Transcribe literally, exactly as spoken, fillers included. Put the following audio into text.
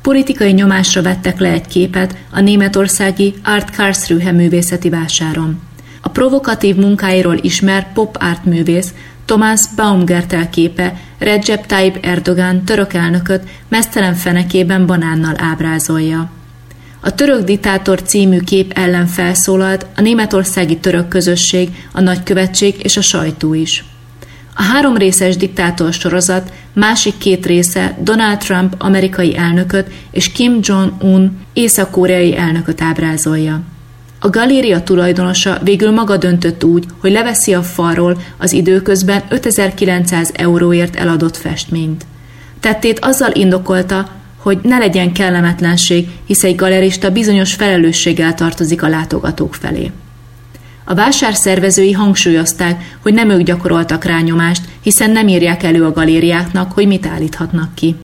Politikai nyomásra vettek le egy képet a németországi Art Karlsruhe művészeti vásáron. A provokatív munkáiról ismert pop art művész Thomas Baumgartel képe Recep Tayyip Erdogan török elnököt meztelen fenekében banánnal ábrázolja. A Török diktátor című kép ellen felszólalt a németországi török közösség, a nagykövetség és a sajtó is. A három részes diktátor sorozat másik két része Donald Trump amerikai elnököt és Kim Jong-un észak-koreai elnököt ábrázolja. A galéria tulajdonosa végül maga döntött úgy, hogy leveszi a falról az időközben ötezer-kilencszáz euróért eladott festményt. Tettét azzal indokolta, hogy ne legyen kellemetlenség, hisz egy galerista bizonyos felelősséggel tartozik a látogatók felé. A vásár szervezői hangsúlyozták, hogy nem ők gyakoroltak rá nyomást, hiszen nem írják elő a galériáknak, hogy mit állíthatnak ki.